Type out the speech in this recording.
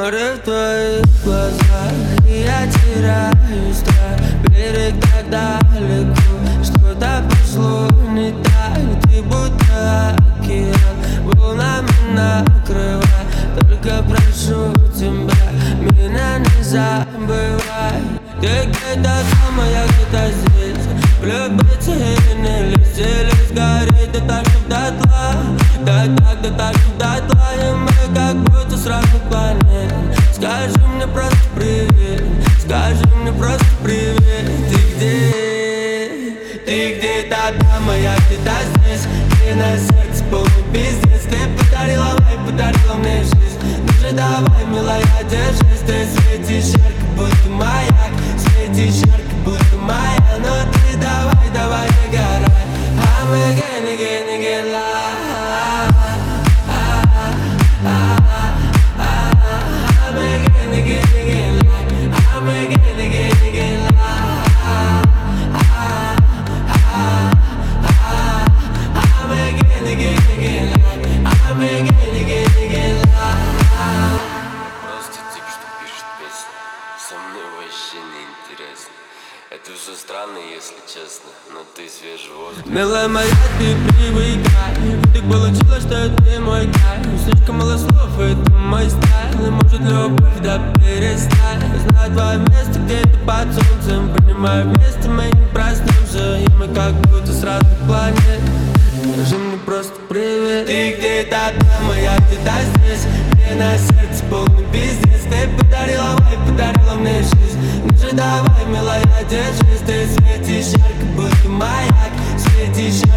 Море в твоих глазах, и я теряю страх. Берег так далеко, что-то пошло не так. Ты будто океан, волнами накрывай. Только прошу тебя, меня не забывай. Ты где-то там, а я где-то здесь. Влюбиться или не лезть, или сгореть, да так, что дотла. Да так, что дотла. И мы как будто с разных планет. Скажи мне просто привет, скажи мне просто привет. Ты где-то там, а я где-то здесь. И на сердце полный пиздец. Ты подарила мне жизнь. Ну же давай, милая, держись. Ты светишь ярко, будто маяк. Светишь ярко, будто маяк. Но ты давай, не горай. I'm again, live. I'm again, like. I'm again, like. I'm again, like. I'm again, like. Просто тип, что пишет песни. Со мной вообще не интересно. Это все странно, если честно, но ты свежий воздух. Милая моя, ты привыкай. Так получилось, что ты мой кайф. Слишком мало слов, это мой стайл. И может любовь, да перестань. Знаю твое место где-то под солнцем. Понимаю, вместе мы не проснемся. И мы как будто с разных планет. Скажи мне просто привет. Ты где-то там, а я где-то здесь. Мне на сердце полный пиздец. Ты подарила мне жизнь. Ну же давай, милая, держись. Ты светишь ярко, будто маяк. Светишь ярко.